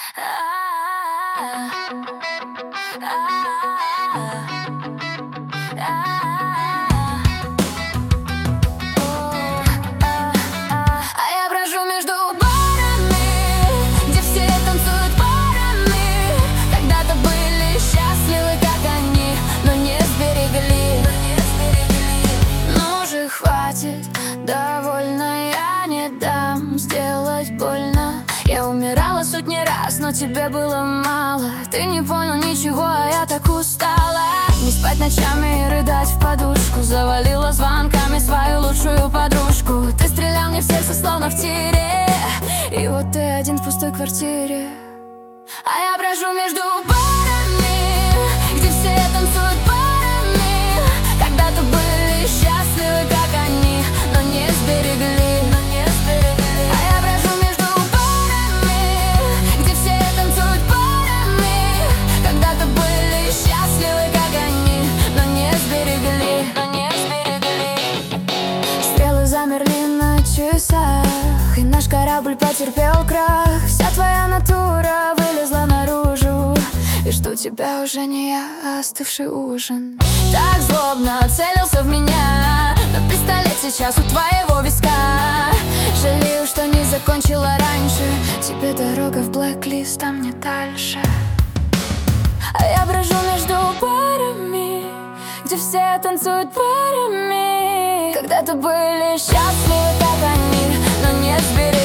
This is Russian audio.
я брожу между барами, где все танцуют парами. Когда-то были счастливы, как они, но не сберегли. Ну же, хватит, довольно, я не дам сделать больно. Я умирала сотни раз, но тебе было мало. Ты не понял ничего, а я так устала. Не спать ночами и рыдать в подушку. Завалила звонками свою лучшую подружку. Ты стрелял мне в сердце, словно в тире. И вот ты один в пустой квартире. А я брожу между барами, где все танцуют парами. Когда-то были счастливы, как они, но не сберегли. А я брожу между барами, где все танцуют парами. Когда-то были счастливы, как они, но не сберегли. Стрелы замерли на часах, и наш корабль потерпел крах. Вся твоя натура вылезла наружу, и что у тебя уже не я, а остывший ужин. Так злобно целился в меня, но пистолет сейчас у твоего виска. Жалею, что не закончила раньше. Тебе дорога в блэк-лист, а мне дальше. А я брожу между барами, где все танцуют парами. Когда-то были счастливы, как они, но не сберегли.